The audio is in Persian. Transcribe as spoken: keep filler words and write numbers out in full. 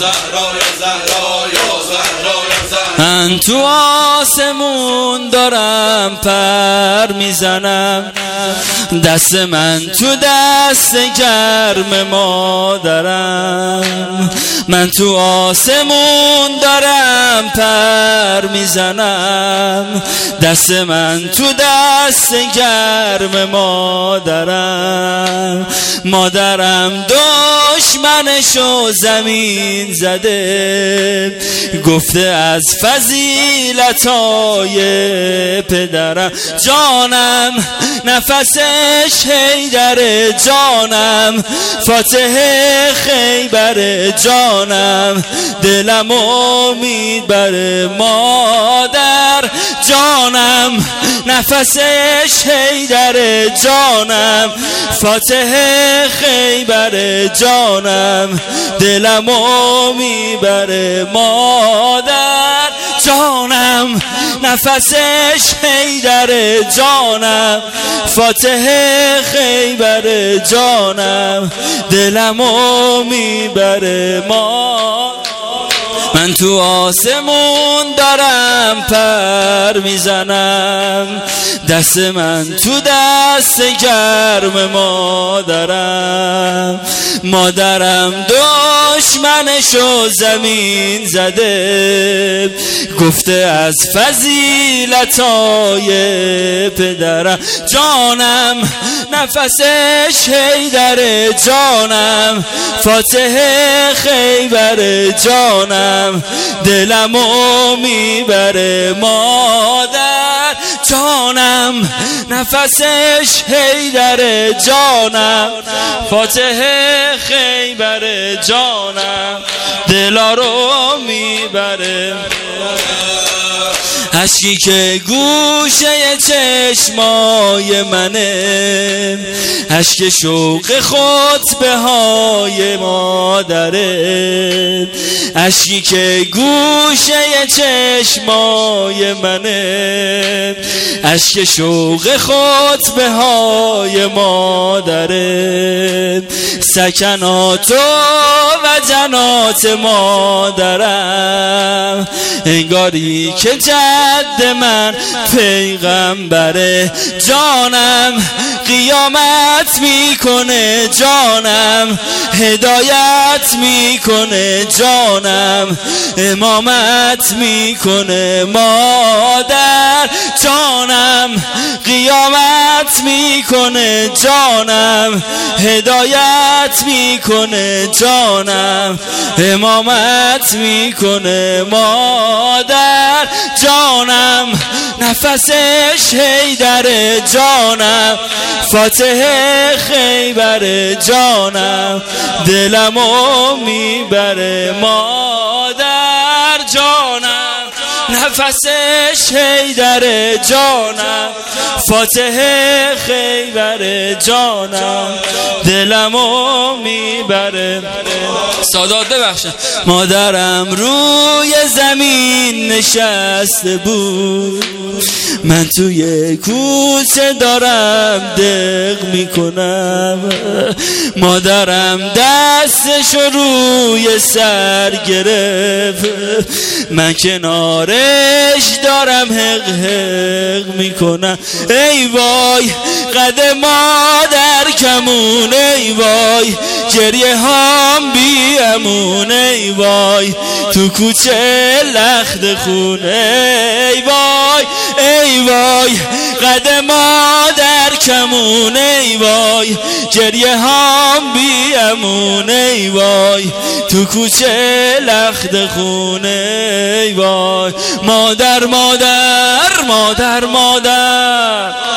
زهرا یا زهرا یا زهرا یا زهرا. من تو آسمون دارم پر میزنم، دست من تو دست گرم مادرم. من تو آسمون دارم پر میزنم، دست من تو دست گرم مادرم. مادرم دشمنشو زمین زده، گفته از فضیلتای پدرم. جانم نفسش حیدر، جانم فاتح خیبر، جانم دلم امید بر مادر. جانم نفسش حیدر، جانم فاتح خیبر، جانم دلم امید بر مادر. جانم نفسش حیدر، جانم فاتح خیبر، جانم دلم امید بر مادر. من تو آسمون دارم پر میزنم، دست من تو دست گرم مادرم. مادرم دشمنشو زمین زده، گفته از فضیلتای پدرم. جانم نفسش حیدر، جانم فاتح خیبر، جانم دلم امید بر مادر. جانم نفسش حیدر، جانم فاتح خیبر، جانم دلارو میبره. اشکی که گوشه چشمای منه، اشک شوق خطبه های مادره. اشکی که گوشه چشمای منه، اشک شوق خطبه های مادره. سکنات و جنات مادرم، انگاری که جد من پیغمبره. جانم قیامت میکنه، جانم هدایت میکنه، جانم امامت میکنه مادر. جانم قیامت میکنه، جانم هدایت میکنه، جانم امامت میکنه مادر. جانم نفسش حیدر، جانم فاتح خیبر، جانم دلم میبره مادر. جانم نفسش حیدر، جانم فاتح خیبر، جانم دلم میبره. سادات ببخشم. مادرم روی زمین نشسته بود، من توی کوچه دارم دق میکنم. مادرم دستشو روی سر گرفت، من کنارش دارم حق حق میکنم. ای وای قد مادر کمون، ای وای گریه هام بی امون، ای وای تو کوچه لخت خونه. ای وای ای وای قد مادر کمون، ای وای گریه هام بی امون، ای وای تو کوچه لخت خونه. ای وای مادر مادر مادر مادر.